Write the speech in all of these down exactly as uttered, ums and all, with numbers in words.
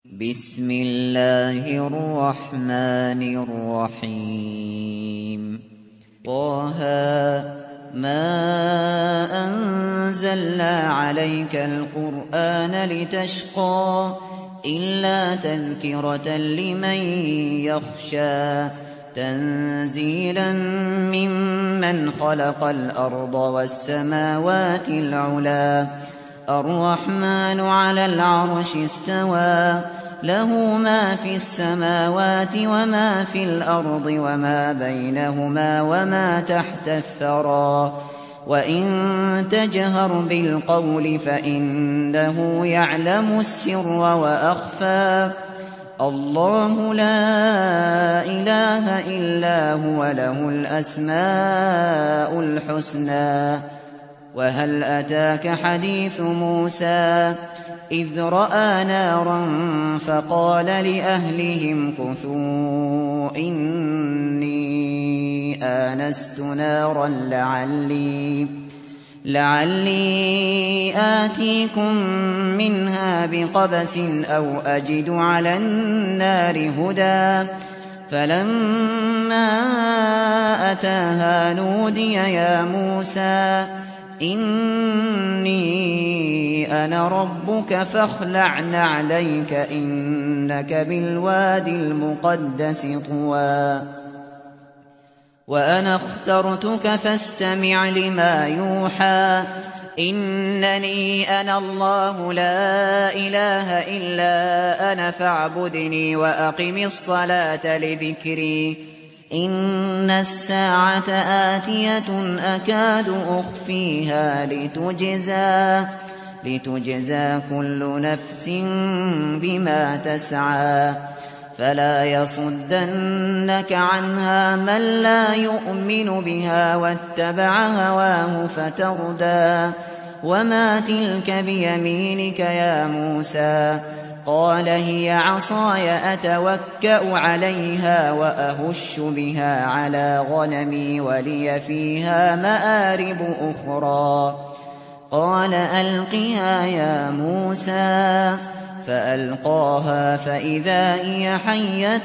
بسم الله الرحمن الرحيم طه ما أنزلنا عليك القرآن لتشقى إلا تذكرة لمن يخشى تنزيلا ممن خلق الأرض والسماوات العلى الرحمن على العرش استوى له ما في السماوات وما في الأرض وما بينهما وما تحت الثرى وإن تجهر بالقول فإنه يعلم السر وأخفى الله لا إله إلا هو له الأسماء الحسنى وهل أتاك حديث موسى إذ رأى نارا فقال لأهلهم كثوا إني آنست نارا لعلي لعلي آتيكم منها بقبس أو أجد على النار هدى فلما أتاها نودي يا موسى إني أنا ربك فاخلع نعليك إنك بالوادي المقدس طوى وأنا اخترتك فاستمع لما يوحى إنني أنا الله لا إله إلا أنا فاعبدني وأقم الصلاة لذكري إن الساعة آتية أكاد أخفيها لتجزى لتجزى كل نفس بما تسعى فلا يصدنك عنها من لا يؤمن بها واتبع هواه فتردى وما تلك بيمينك يا موسى قال هي عصاي أتوكأ عليها وأهش بها على غنمي ولي فيها مآرب أخرى قال ألقها يا موسى فألقاها فإذا هي حية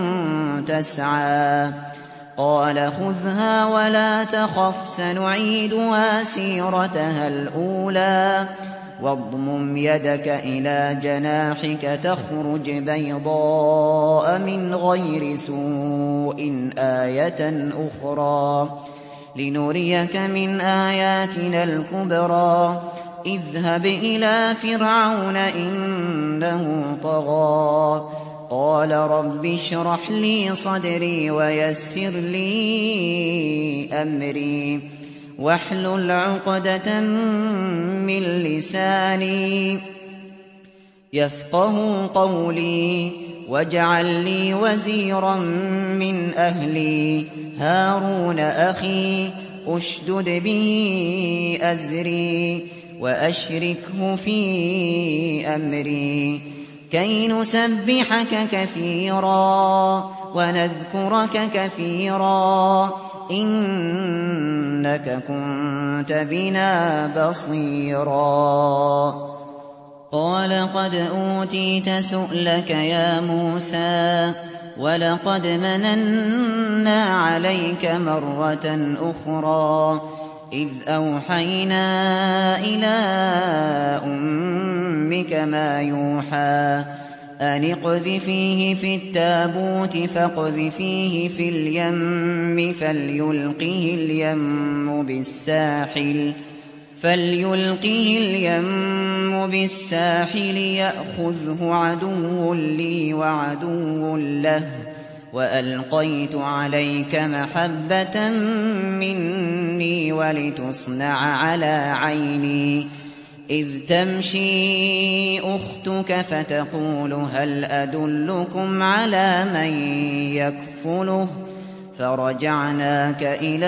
تسعى قال خذها ولا تخف سنعيدها سيرتها الأولى واضمم يدك إلى جناحك تخرج بيضاء من غير سوء آية أخرى لنريك من آياتنا الكبرى اذهب إلى فرعون إنه طغى قال رب اشرح لي صدري ويسر لي أمري واحلل عقدة من لساني يفقه قولي واجعل لي وزيرا من أهلي هارون أخي أشدد به أزري وأشركه في أمري كي نسبحك كثيرا ونذكرك كثيرا إنك كنت بنا بصيرا قال قد أوتيت سؤلك يا موسى ولقد مننا عليك مرة أخرى إذ أوحينا إلى أمك ما يوحى أن اقذفيه في التابوت فاقذفيه في اليم فليلقه اليم بالساحل فليلقه اليم بالساحل يأخذه عدو لي وعدو له وألقيت عليك محبة مني ولتصنع على عيني إذ تمشي أختك فتقول هل أدلكم على من يكفله فرجعناك إلى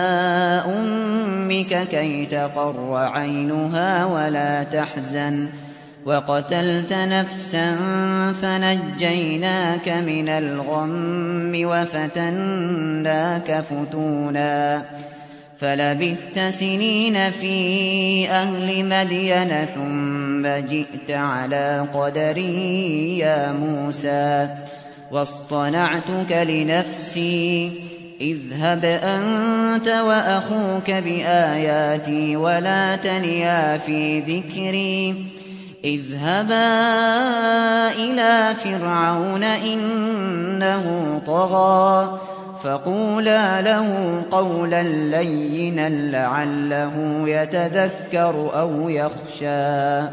أمك كي تقر عينها ولا تحزن وقتلت نفسا فنجيناك من الغم وفتناك فتونا فلبثت سنين في أهل مدين ثم جئت على قدري يا موسى واصطنعتك لنفسي اذهب أنت وأخوك بآياتي ولا تنيا في ذكري اذهبا إلى فرعون إنه طغى فقولا له قولا لينا لعله يتذكر أو يخشى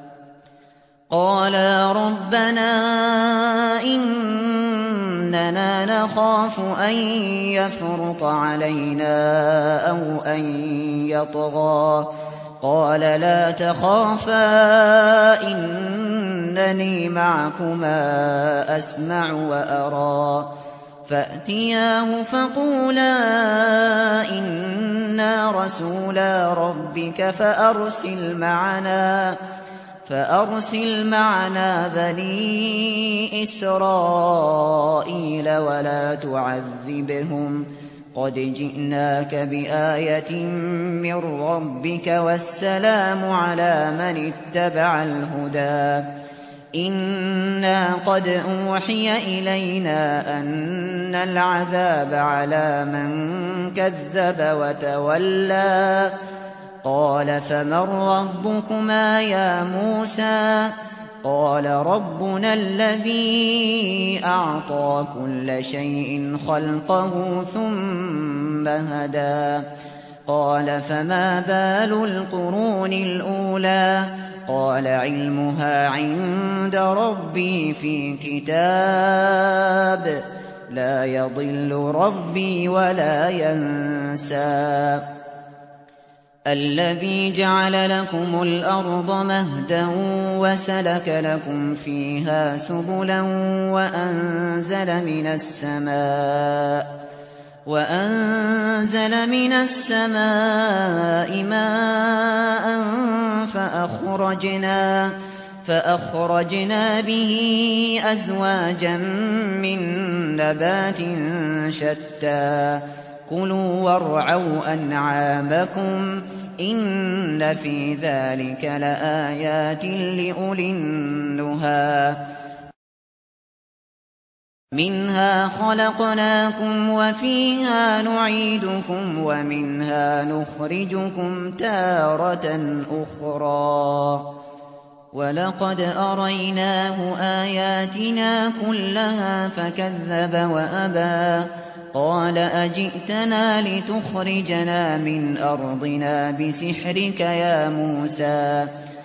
قالا ربنا إننا نخاف أن يفرط علينا أو أن يطغى قال لا تخافا إنني معكما أسمع وأرى فأتياه فقولا إنا رسولا ربك فأرسل معنا فأرسل معنا بني إسرائيل ولا تعذبهم قد جئناك بآية من ربك والسلام على من اتبع الهدى إنا قد أوحي إلينا أن العذاب على من كذب وتولى قال فمن ربكما يا موسى قال ربنا الذي أعطى كل شيء خلقه ثم هدى قال فما بال القرون الأولى قال علمها عند ربي في كتاب لا يضل ربي ولا ينسى الذي جعل لكم الأرض مهدا وسلك لكم فيها سبلا وأنزل من السماء وأنزل من السماء ماء فأخرجنا فأخرجنا به أزواجا من نبات شتى كلوا وارعوا أنعامكم إن في ذلك لآيات لأولي النهى منها خلقناكم وفيها نعيدكم ومنها نخرجكم تارة أخرى ولقد أريناه آياتنا كلها فكذب وأبى قال أجئتنا لتخرجنا من أرضنا بسحرك يا موسى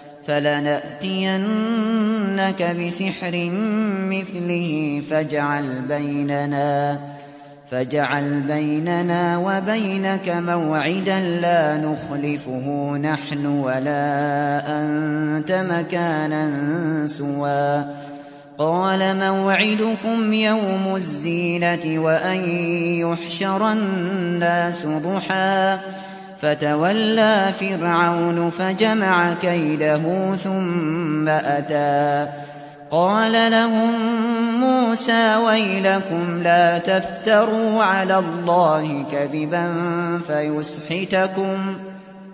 فلنأتينك بسحر مثله فاجعل بيننا فاجعل بيننا وبينك موعدا لا نخلفه نحن ولا أنت مكانا سوى قال موعدكم يوم الزينة وأن يحشر الناس ضحى فتولى فرعون فجمع كيده ثم أتى قال لهم موسى ويلكم لا تفتروا على الله كذبا فيسحتكم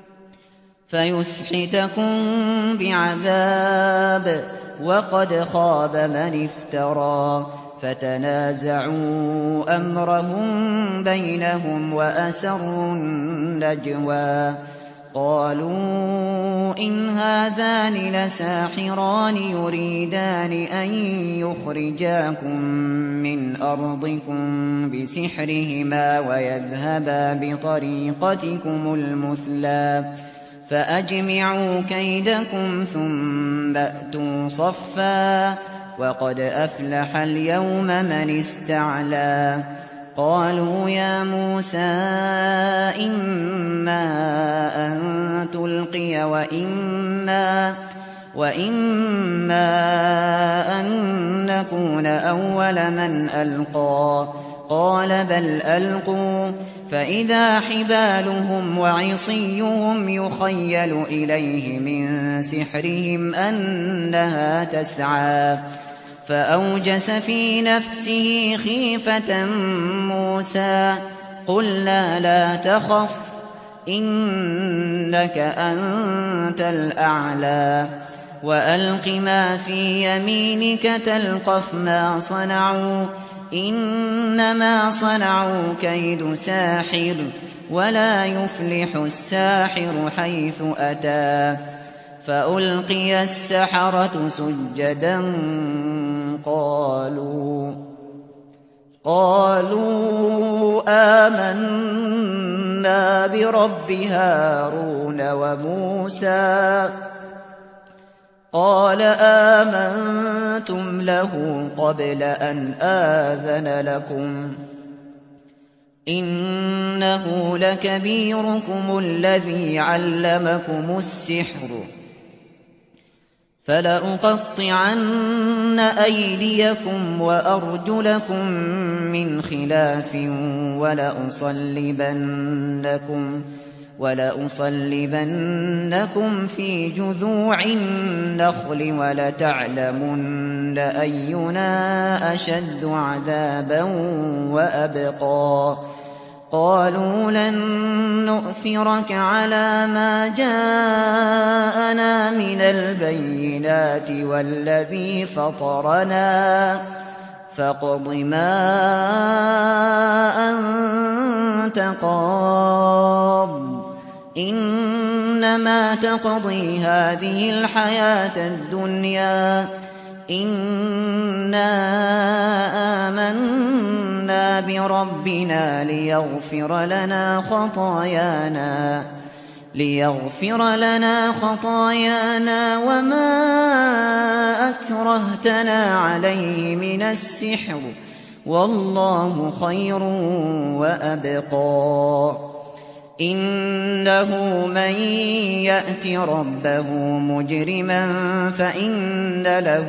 فيسحتكم بعذاب وقد خاب من افترى فتنازعوا أمرهم بينهم وأسروا النجوى قالوا إن هذان لساحران يريدان أن يخرجاكم من أرضكم بسحرهما ويذهبا بطريقتكم المثلى فأجمعوا كيدكم ثم أتوا صفا وقد أفلح اليوم من استعلى قالوا يا موسى إما أن تلقي وإما, وإما أن نكون أول من ألقى قال بل ألقوا فإذا حبالهم وعصيهم يخيل إليه من سحرهم أنها تسعى فأوجس في نفسه خيفة موسى قلنا لا تخف إنك أنت الأعلى وألق ما في يمينك تلقف ما صنعوا إنما صنعوا كيد ساحر ولا يفلح الساحر حيث أتى فألقي السحرة سجدا قالوا قالوا آمنا برب هارون وموسى قال آمنتم له قبل أن آذن لكم إنه لكبيركم الذي علمكم السحر فلأقطعن أيديكم وأرجلكم من خلاف ولأصلبنكم ولأصلبنكم في جذوع النخل ولتعلمن أينا أشد عذابا وأبقى قالوا لن نؤثرك على ما جاءنا من البينات والذي فطرنا فاقض ما أنت قاض إنما تقضي هذه الحياة الدنيا إنا آمنا بربنا ليغفر لنا خطايانا ليغفر لنا خطايانا وما أكرهتنا عليه من السحر والله خير وأبقى إنه من يأت ربه مجرما فإن له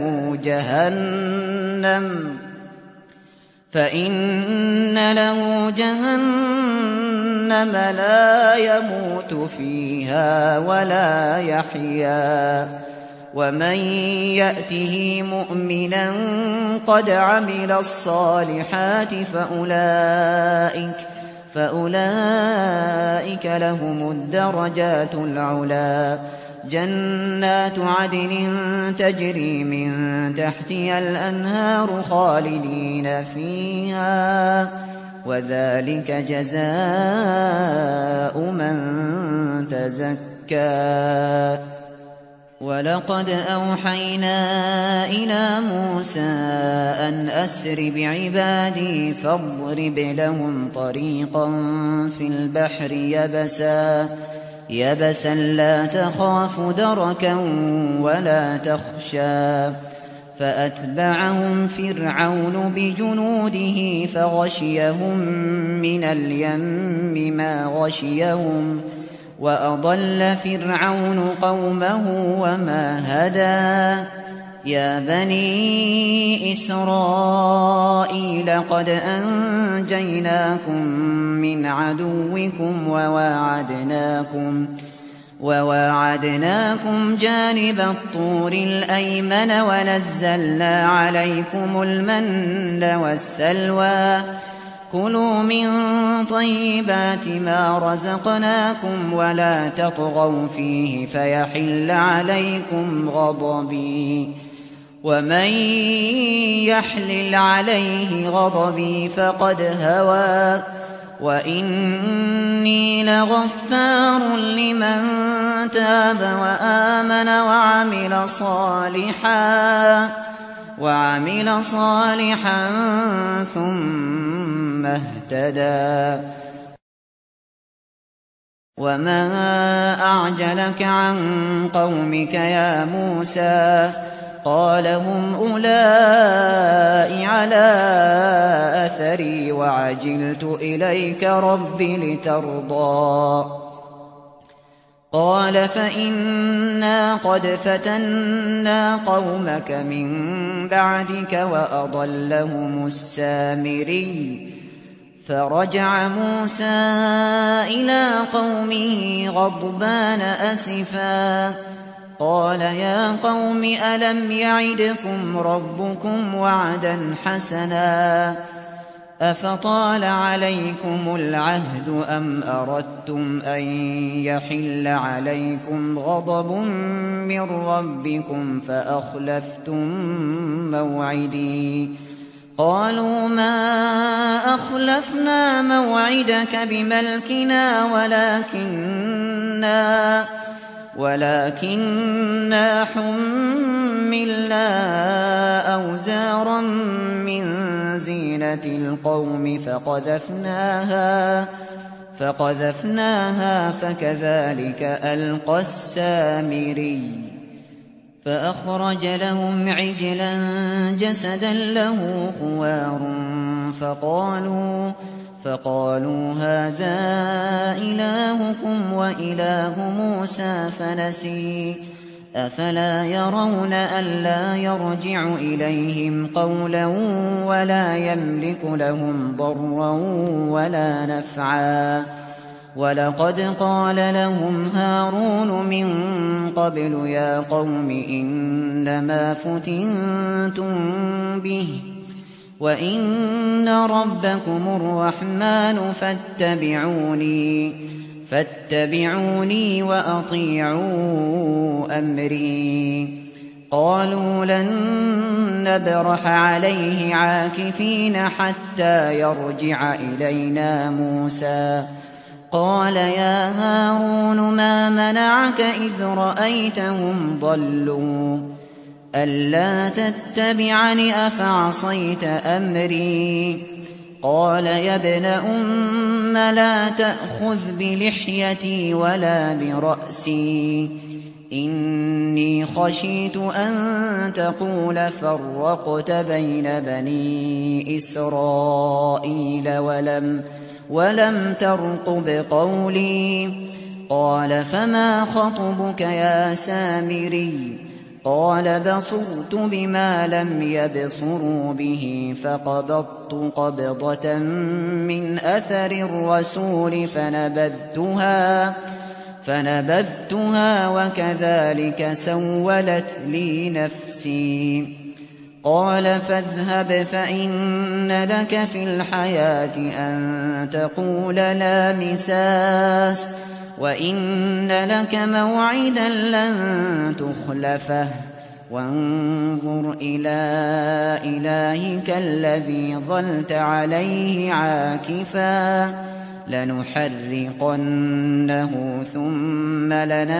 جهنم فإن له جهنم لا يموت فيها ولا يحيا ومن يأته مؤمنا قد عمل الصالحات فأولئك فأولئك لهم الدرجات العلا جنات عدن تجري من تحتها الأنهار خالدين فيها وذلك جزاء من تزكى ولقد أوحينا إلى موسى أن أسر بعبادي فاضرب لهم طريقا في البحر يبسا يبسا لا تخاف دركا ولا تخشى فأتبعهم فرعون بجنوده فغشيهم من اليم ما غشيهم وأضل فرعون قومه وما هدى يا بني إسرائيل قد أنجيناكم من عدوكم وواعدناكم وواعدناكم جانب الطور الأيمن ونزلنا عليكم المن والسلوى كلوا من طيبات ما رزقناكم ولا تطغوا فيه فيحل عليكم غضبي ومن يحلل عليه غضبي فقد هوى وإني لغفار لمن تاب وآمن وعمل صالحا وعمل صالحا ثم اهتدى وما أعجلك عن قومك يا موسى قال هم أولئك على أثري وعجلت إليك رب لترضى قال فإنا قد فتنا قومك من بعدك وأضلهم السامري فرجع موسى إلى قومه غضبان أسفا قال يا قوم ألم يعدكم ربكم وعدا حسنا أفطال عليكم العهد أم أردتم أن يحل عليكم غضب من ربكم فأخلفتم موعدي قالوا ما أخلفنا موعدك بملكنا ولكننا ولكننا حملنا أوزارا من زينة القوم فقذفناها فقذفناها فكذلك ألقى السامري فأخرج لهم عجلا جسدا له خوار فقالوا فقالوا هذا إلهكم وإله موسى فنسي أفلا يرون ألا يرجع إليهم قولا ولا يملك لهم ضرا ولا نفعا ولقد قال لهم هارون من قبل يا قوم إنما فتنتم به وإن ربكم الرحمن فاتبعوني فاتبعوني وأطيعوا أمري قالوا لن نبرح عليه عاكفين حتى يرجع إلينا موسى قال يا هارون ما منعك إذ رأيتهم ضلوا ألا تتبعني أفعصيت أمري قال يا ابن أم لا تأخذ بلحيتي ولا برأسي إني خشيت أن تقول فرقت بين بني إسرائيل ولم ولم ترقب قولي قال فما خطبك يا سامري قال بصرت بما لم يبصروا به فقبضت قبضة من أثر الرسول فنبذتها فنبذتها وكذلك سولت لي نفسي قال فاذهب فإن لك في الحياة أن تقول لا مساس وإن لك موعدا لن تخلفه وانظر إلى إلهك الذي ظلت عليه عاكفا لنحرقنه ثم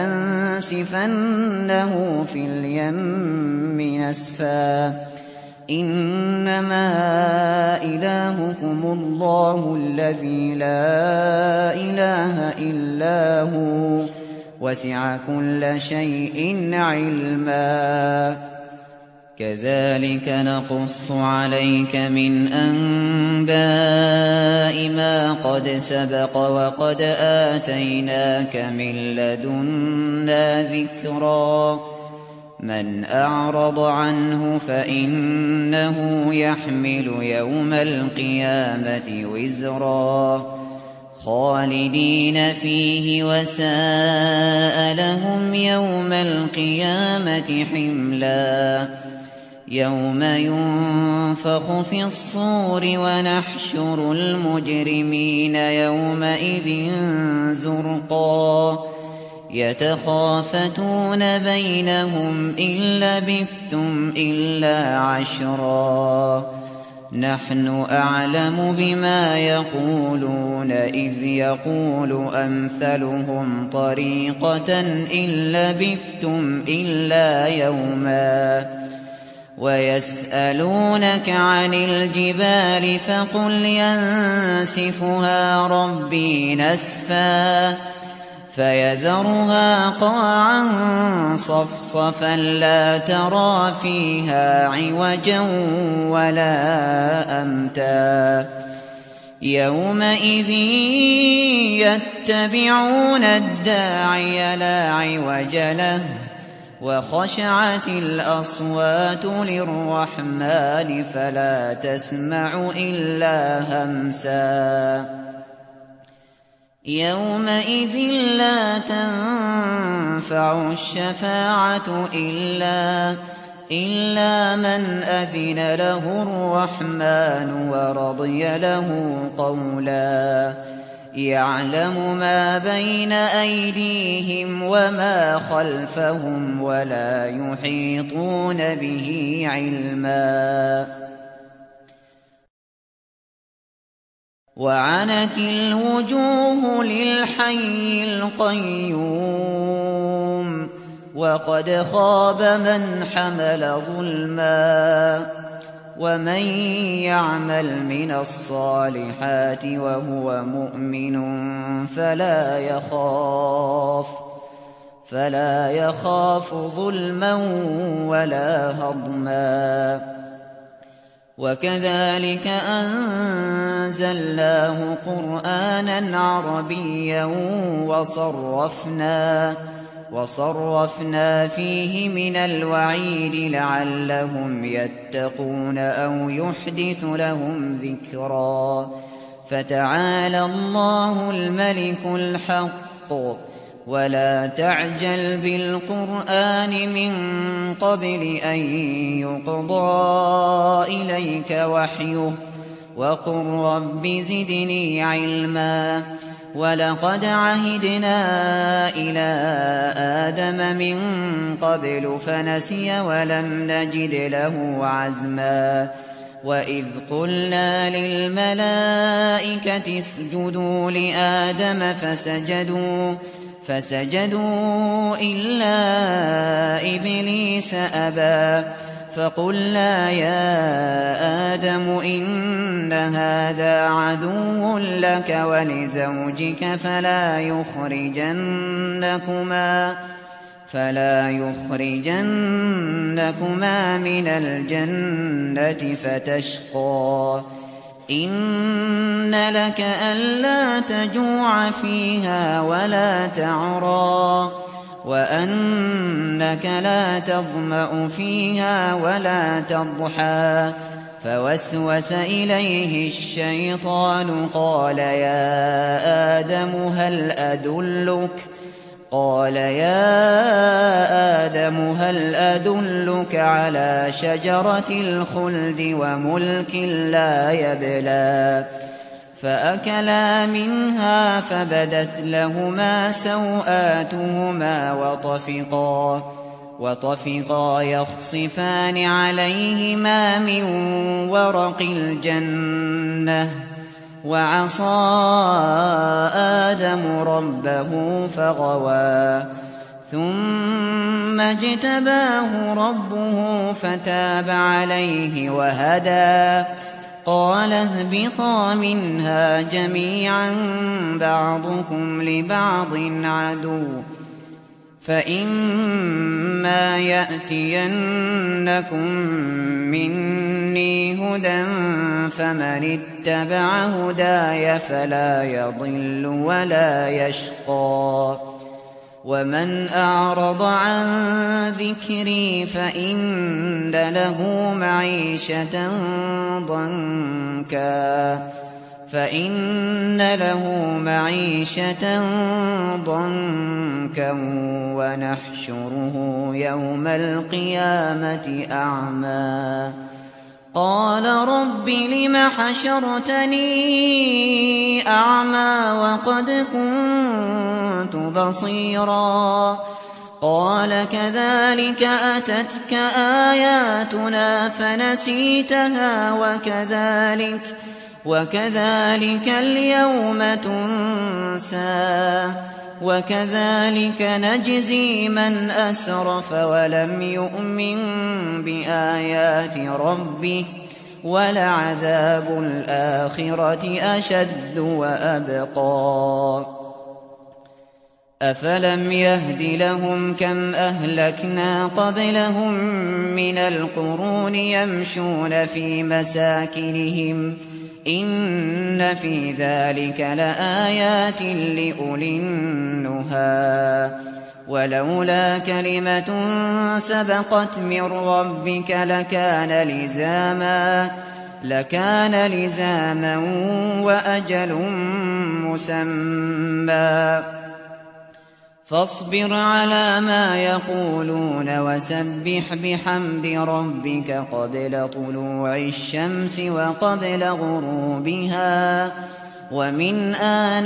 لننسفنه في اليم نسفا إنما إلهكم الله الذي لا إله إلا هو وسع كل شيء علما كذلك نقص عليك من أنباء ما قد سبق وقد آتيناك من لدنا ذكرا من أعرض عنه فإنه يحمل يوم القيامة وزرا خالدين فيه وساء لهم يوم القيامة حملا يوم ينفخ في الصور ونحشر المجرمين يومئذ زرقا يتخافتون بينهم إن لبثتم إلا عشرا نحن أعلم بما يقولون إذ يقول أمثلهم طريقة إن لبثتم إلا يوما ويسألونك عن الجبال فقل ينسفها ربي نسفا فيذرها قاعا صفصفا لا ترى فيها عوجا ولا أمتا يومئذ يتبعون الداعي لا عوج له وخشعت الأصوات للرحمن فلا تسمع إلا همسا يومئذ لا تنفع الشفاعة إلا إلا من أذن له الرحمن ورضي له قولا يعلم ما بين أيديهم وما خلفهم ولا يحيطون به علما وعنت الوجوه للحي القيوم وقد خاب من حمل ظلما ومن يعمل من الصالحات وهو مؤمن فلا يخاف فلا يخاف ظلما ولا هضما وكذلك أنزلناه قرآنا عربيا وصرفنا وصرفنا فيه من الوعيد لعلهم يتقون أو يحدث لهم ذكرا فتعالى الله الملك الحق ولا تعجل بالقرآن من قبل أن يقضى إليك وحيه وقل رب زدني علما ولقد عهدنا إلى آدم من قبل فنسي ولم نجد له عزما وإذ قلنا للملائكة اسجدوا لآدم فسجدوا فسجدوا إلا إبليس أبى فقلنا يا آدم إن هذا عدو لك ولزوجك فلا يخرجنكما فلا يخرجنكما من الجنة فتشقى إن لك ألا تجوع فيها ولا تعرى وأنك لا تظمأ فيها ولا تضحى فوسوس إليه الشيطان قال يا آدم هل أدلك قال يا آدم هل أدلك على شجرة الخلد وملك لا يبلى فأكلا منها فبدت لهما سوآتهما وطفقا وطفقا يخصفان عليهما من ورق الجنة وعصى آدم ربه فغوى ثم اجتباه ربه فتاب عليه وهدى قال اهبطا منها جميعا بعضكم لبعض عدو فإما يأتينكم مني هدى فمن اتبع هداي فلا يضل ولا يشقى ومن أعرض عن ذكري فإن له معيشة ضنكا فإن له معيشة ضنكا ونحشره يوم القيامة أعمى قال رب لم حشرتني أعمى وقد كنت بصيرا قال كذلك أتتك آياتنا فنسيتها وكذلك وكذلك اليوم تنسى وكذلك نجزي من أسرف ولم يؤمن بآيات ربه ولعذاب الآخرة أشد وأبقى أفلم يهد لهم كم أهلكنا قبلهم من القرون يمشون في مساكنهم إن في ذلك لآيات لأولي النهى ولولا كلمة سبقت من ربك لكان لزاما لكان لزاما وأجل مسمى فاصبر على ما يقولون وسبح بحمد ربك قبل طلوع الشمس وقبل غروبها ومن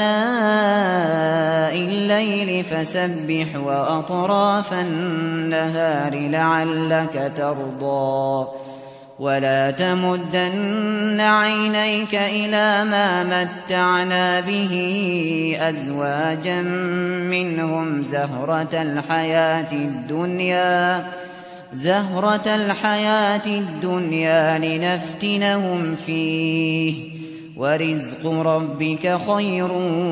آناء الليل فسبح وأطراف النهار لعلك ترضى ولا تمدن عينيك إلى ما متعنا به أزواجا منهم زهرة الحياة الدنيا زهرة الحياة الدنيا لنفتنهم فيه ورزق ربك خير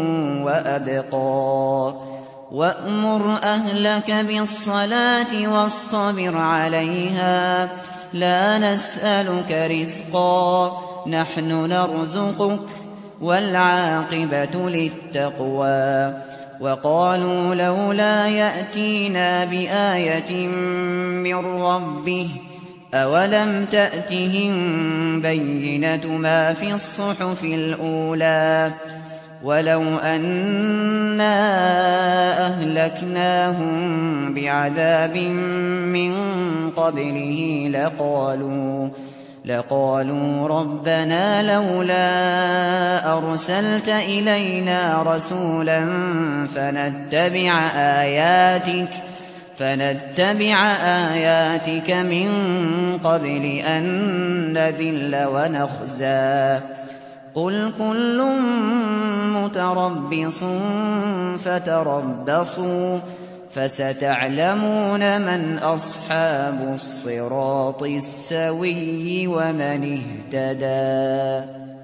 وأبقى وأمر أهلك بالصلاة واصطبر عليها لا نسألك رزقا نحن نرزقك والعاقبة للتقوى وقالوا لولا يأتينا بآية من ربه أولم تأتهم بينة ما في الصحف الأولى ولو أنا أهلكناهم بعذاب من قبله لقالوا لقالوا ربنا لولا أرسلت إلينا رسولا فنتبع آياتك فنتبع آياتك من قبل أن نذل ونخزى قل كل متربص فتربصوا فستعلمون من أصحاب الصراط السوي ومن اهتدى.